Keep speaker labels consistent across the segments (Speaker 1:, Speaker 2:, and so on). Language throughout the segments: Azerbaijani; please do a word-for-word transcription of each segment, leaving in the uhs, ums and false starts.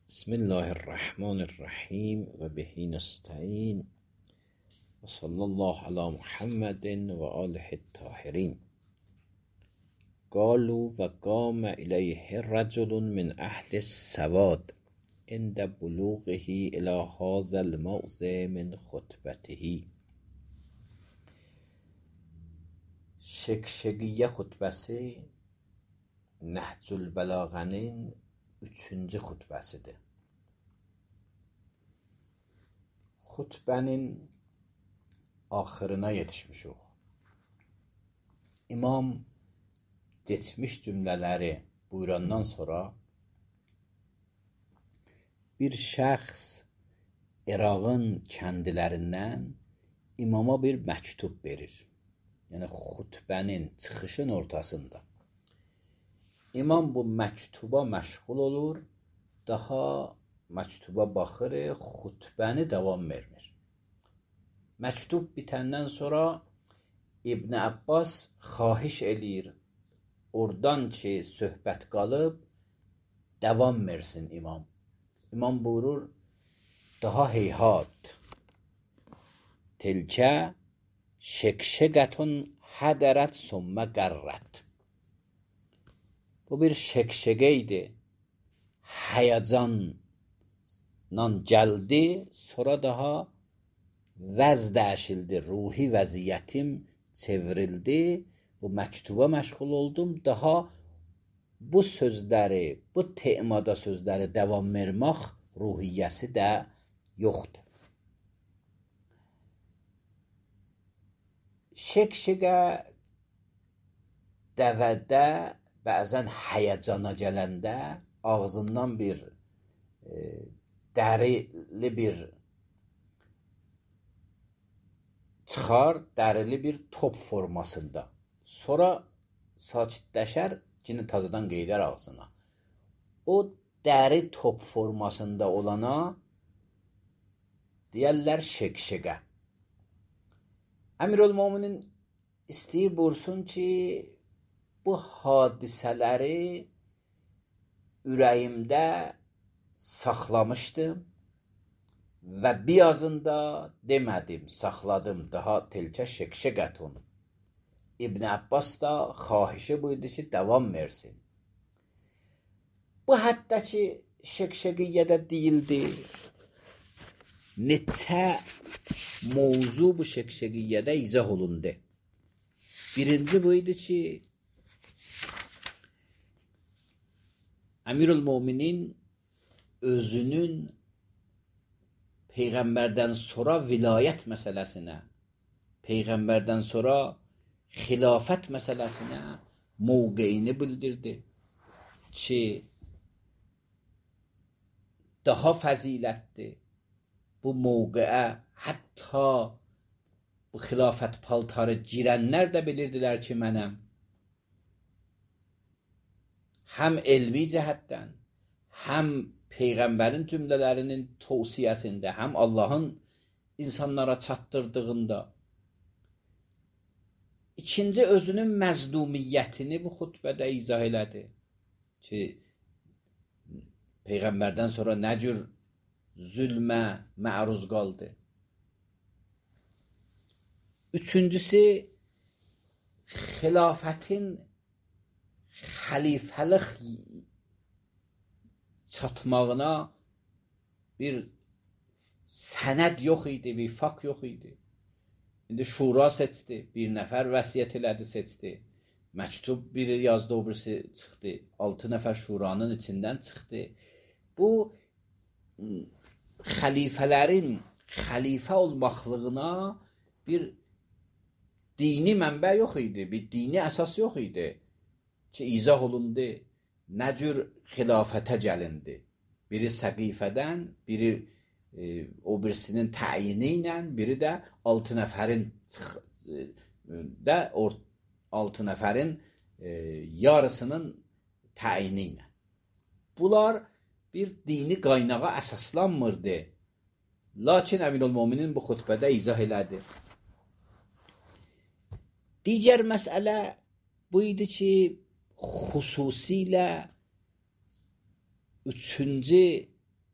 Speaker 1: بسم الله الرحمن الرحیم و بهی نستعین و صلی الله علی محمد و آله الطاهرین. قالوا و قام الیه رجل من اهل السواد عند بلوغه الی هذا الموضع من خطبته. Şekşegiyyə xutbəsi Nəhcül Bəlağənin üçüncü xutbəsidir. Xutbənin axırına yetişmişik. İmam geçmiş cümlələri buyurandan sonra bir şəxs İraqın kəndilərindən imama bir məktub verir. Yəni xutbənin çıxışın ortasında. İmam bu məktuba məşğul olur, daha məktuba baxır, xutbəni davam vermir. Məktub bitəndən sonra İbn Abbas xahiş eləyir, oradan ki söhbət qalıb, davam versin imam. İmam buyurur, daha heyhat. Tilkə şekşegətun hədərət sümmə qərrət. Bu bir şekşege idi. Həyacanla gəldi, sonra daha vəz dəyişildi. Ruhi vəziyyətim çevrildi. Bu məktuba məşğul oldum. Daha bu sözləri, bu temada sözləri davam vermək ruhiyyəsi də yoxdur. Şekşegə dəvədə bəzən həyəcana gələndə ağzından bir e, dərili bir çıxar, dərili bir top formasında. Sonra sakitləşər, yine tazadan qeydər ağzına. O dəri top formasında olana deyərlər şekşegə. Əmirül-Möminin istəyir buyursun ki, bu hadisələri ürəyimdə saxlamışdım və birazında demədim, saxladım, daha tilkə şekşegətun. İbn Abbas da xahişi buydu ki, davam versin. Bu hətta ki, şekşegiyyədə deyildi. Neçə mövzu bu şekşegiyyədə izah olundu. Birinci buydu ki, Əmirül-Möminin özünün Peyğəmbərdən sonra vilayət məsələsinə, Peyğəmbərdən sonra xilafət məsələsinə mövqeyini bildirdi ki, daha fəzilətdir. Bu mövqeyə hətta bu xilafət paltarı girənlər də bilirdilər ki, mənəm. Həm elmi cəhətdən, həm Peyğəmbərin cümlələrinin tövsiyəsində, həm Allahın insanlara çatdırdığında. İkinci, özünün məzlumiyyətini bu xutbədə izah elədi. Ki, Peyğəmbərdən sonra nə cür zülmə məruz qaldı. Üçüncüsü, xilafətin xəlifəlik çatmağına bir sənəd yox idi, bir fakt yox idi. İndi şura seçdi, bir nəfər vəsiyyət elədi, seçdi. Məktub biri yazdı, o birisi çıxdı. Altı nəfər şuranın içindən çıxdı. Bu xəlifələrin xəlifə olmaqlığına bir dini mənbə yox idi, bir dini əsas yox idi ki, izah olundu, nə cür xilafətə gəlindi. Biri səqifədən, biri e, o birisinin təyini ilə, biri də altı nəfərin e, də or, altı nəfərin e, yarısının təyini ilə. Bunlar bir dini qaynağa əsaslanmırdı. Lakin Əmirül-Möminin bu xutbədə izah elədi. Digər məsələ bu idi ki, xüsusilə üçüncü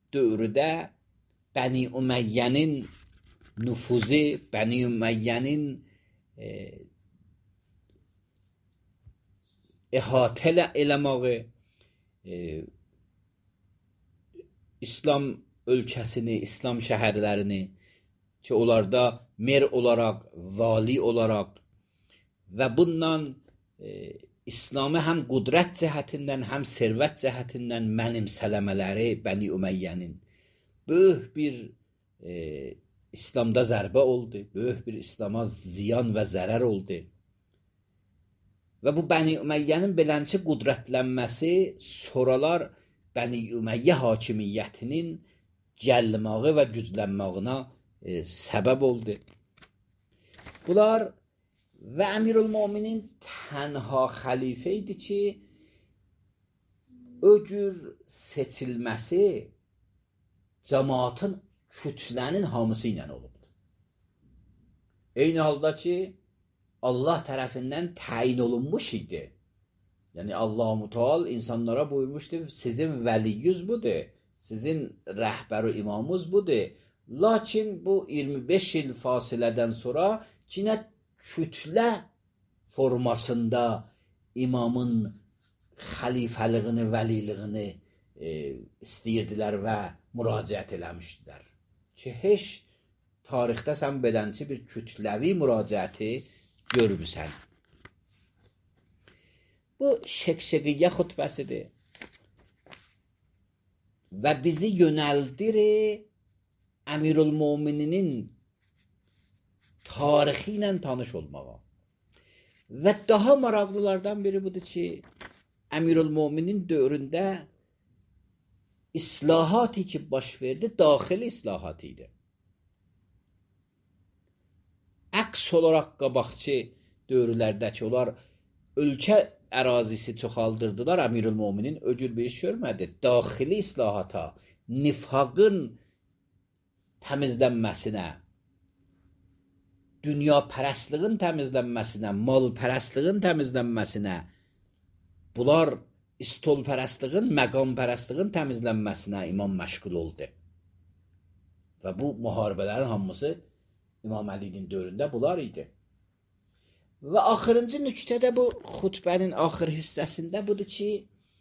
Speaker 1: dövrdə Bəni Üməyyənin nüfuzu, Bəni Üməyyənin e, əhatə eləməyi, e, İslam ölkəsini, İslam şəhərlərini ki, onlarda mer olaraq, vali olaraq və bundan e, İslamı həm qudrət cəhətindən, həm servət cəhətindən mənimsələmələri Bəni Üməyyənin böyük bir e, İslamda zərbə oldu, böyük bir İslama ziyan və zərər oldu. Və bu Bəni Üməyyənin belənçə qudrətlənməsi sonralar Bəni Üməyyə hakimiyyətinin gəlməyi və güclənməyinə e, səbəb oldu. Bunlar və Əmirülmöminin tənha xəlifə idi ki, o cür seçilməsi cəmaatın, kütlənin hamısı ilə olubdu. Eyni halda ki, Allah tərəfindən təyin olunmuş idi. Yəni Allah-u Teala insanlara buyurmuşdu, sizin vəliyyüz budur, sizin rəhbər-i imamınız budur. Lakin bu iyirmi beş il fasilədən sonra yenə kütlə formasında imamın xəlifəliyini, vəliliyini e, istəyirdilər və müraciət eləmişdilər. Ki, heç tarixdə sən belənçi bir kütləvi müraciəti görmüsən. Bu şəqşəqiyyə xutbəsidir və bizi yönəldirir Əmirülmömininin tarixi ilə tanış olmağa. Və daha maraqlılardan biri budur ki, Əmirülmöminin dövründə islahatı ki baş verdi, daxili islahat idi. Əks olaraq qabaqçı dövrlərdəki onlar ölkə ərazisi çoxaldırdılar, Əmirülmöminin o cür bir iş görmədi. Daxili islahata, nifaqın təmizlənməsinə, dünya pərəstliğin təmizlənməsinə, mal pərəstliğin təmizlənməsinə, bunlar istol pərəstliğin, məqam pərəstliğin təmizlənməsinə imam məşğul oldu. Və bu müharibələrin hamısı İmam Əlinin dövründə bunlar idi. Və axırıncı nüqtədə bu xutbənin axır hissəsində budur ki,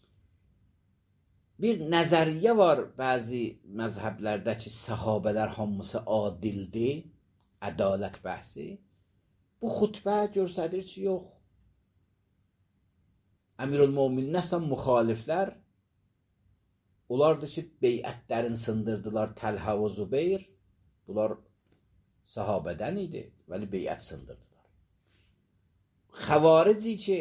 Speaker 1: bir nəzəriyyə var bəzi məzhəblərdə ki, səhabələr hamısı adildir, ədalət bəhsi. Bu xutbə göstərir ki, yox. Əmirülmöminin əslən müxaliflər onlardır ki, beyətlərini sındırdılar Təlhə və Zübeyir. Bunlar sahabədən idi, vəli beyət sındırdılar. Xəvarici ki,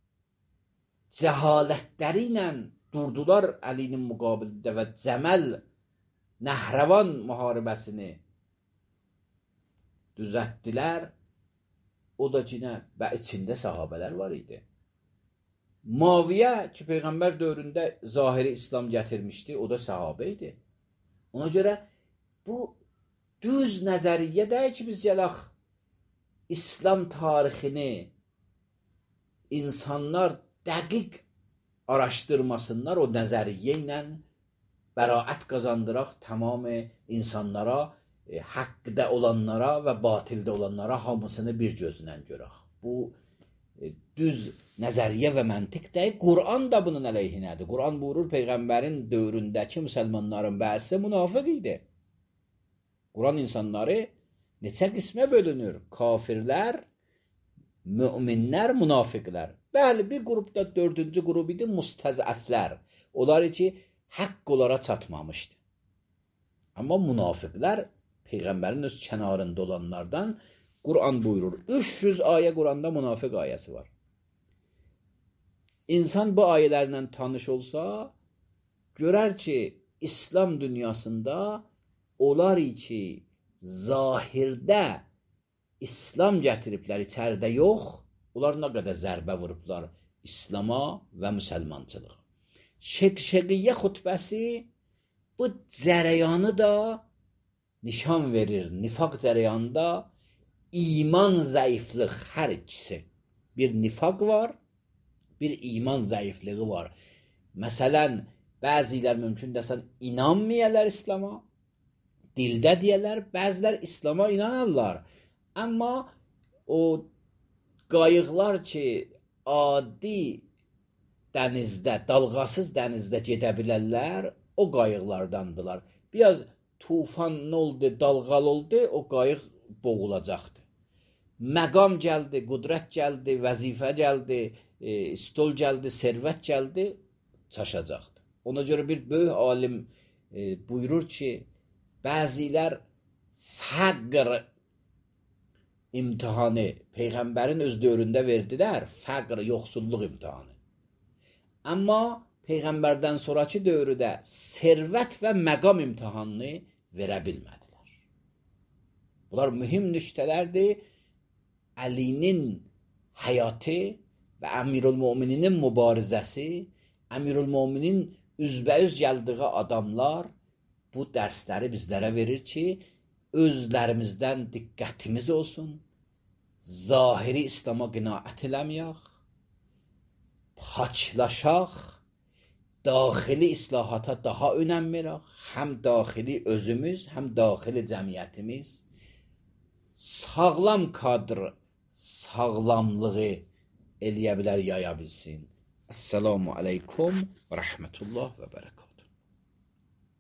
Speaker 1: cəhalətləri ilə durdular Əlinin müqabilində və Cəməl Nəhrəvan müharibəsini düzəltdilər. O da ki, və içində sahabələr var idi. Muaviyyə ki, Peyğəmbər dövründə zahiri İslam gətirmişdi, o da sahabə idi. Ona görə bu düz nəzəriyyə deyil ki, biz gələk İslam tarixini insanlar dəqiq araşdırmasınlar, o nəzəriyyə ilə bəraət qazandıraq tamam insanlara, e, haqqda olanlara və batildə olanlara hamısını bir gözlə görək. Bu e, düz nəzəriyyə və məntiq deyil. Quran da bunun əleyhinədir. Quran buyurur, Peyğəmbərin dövründəki müsəlmanların bəzi münafiq idi. Quran insanları neçə qismə bölünür? Kafirlər, müminlər, münafiqlər. Bəli, bir qrupda dördüncü qrup idi, mustəzəflər. Onlar ki, haqq onlara çatmamışdı. Amma münafiqlər Peyğəmbərin öz kənarında olanlardan Quran buyurur. üç yüz ayə Quranda münafiq ayəsi var. İnsan bu ayələrlə tanış olsa, görər ki, İslam dünyasında onlar ki, zahirdə İslam gətiriblər, içəridə yox, onlar nə qədər zərbə vurublar İslama və müsəlmançılığa. Şəqşəqiyyə xutbəsi bu cərəyanı da nişan verir. Nifaq cərəyanında iman zəiflik hər ikisi. Bir nifaq var, bir iman zəifliği var. Məsələn, Bəziləri mümkün desən inanmayarlar İslam'a. Dildə deyərlər, bəzilər İslam'a inanarlar. Amma o qayıqlar ki, adi dənizdə, dalğasız dənizdə gedə bilərlər, o qayıqlardandılar. Biraz tufan nə oldu, dalğalı oldu, o qayıq boğulacaqdı. Məqam gəldi, qudrət gəldi, vəzifə gəldi, e, stol gəldi, servət gəldi, çaşacaqdı. Ona görə bir böyük alim e, buyurur ki, bəzilər fəqr imtihanı Peyğəmbərin öz dövründə verdilər, fəqr, yoxsulluq imtihanı. Amma Peyğəmbərdən sonraki dövrdə servət və məqam imtihanını verə bilmədilər. Bunlar mühüm nüktələrdir. Əlinin həyatı və Əmirül-Mömininin mübarizəsi, Əmirül-Möminin üzbəüz gəldiyi adamlar bu dərsləri bizlərə verir ki, özlərimizdən diqqətimiz olsun, zahiri İslam'a qinaət eləməyək, paklaşaq, daxili islahata daha önəm verək, həm daxili özümüz, həm daxili cəmiyyətimiz, sağlam kadr, sağlamlığı eləyə bilər, yaya bilsin. Esselamu aleykum və rəhmətullah və bərəkət.